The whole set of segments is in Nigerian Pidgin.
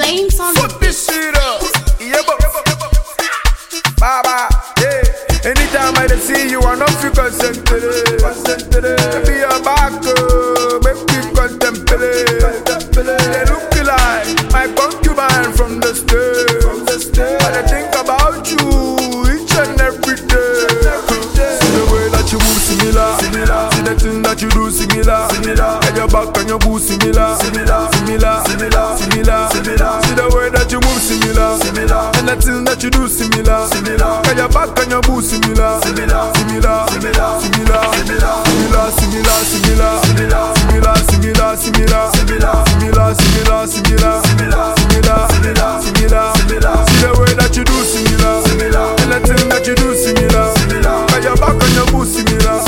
same sound. Fuck this shit up. Yeah, but Baba, yeah. Anytime I see you, I know you concentrate. Be a back, make me contemplate. They look like my concubine from the state. But I think about you each and every day. See the way that you move similar. See the thing that you do similar. And your back and your boo similar. See the way that you move similar. And the thing that you do similar. And your back and your boo similar. Similar. See the way that you do similar. And the thing that you do similar. And your back and your boo similar.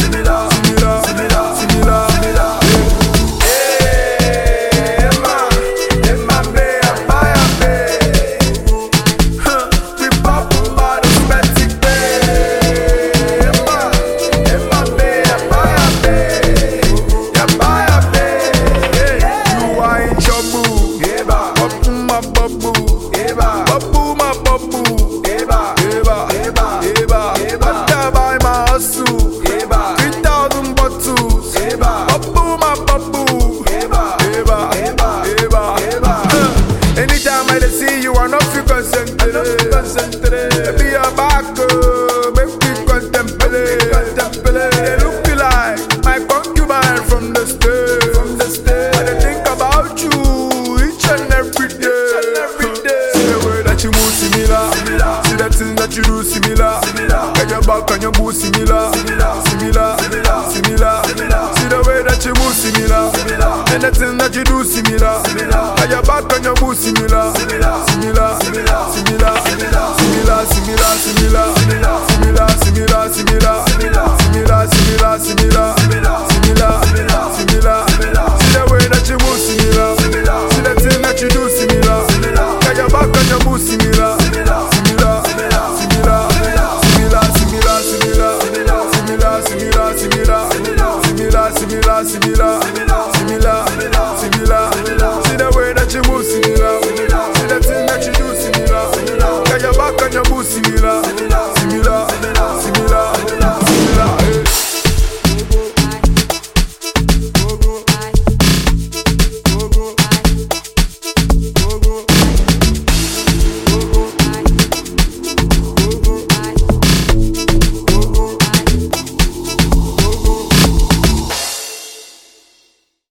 Anytime I see you, I know you concentrate. Be a back, make me contemplate. They look like my concubine from the state. But I think about you each and every day. See the way that you move similar. See the thing that you do similar. And your back and your boo similar. See the way that you move similar. And the thing that you do similar. And your back and your boo similar. Similar.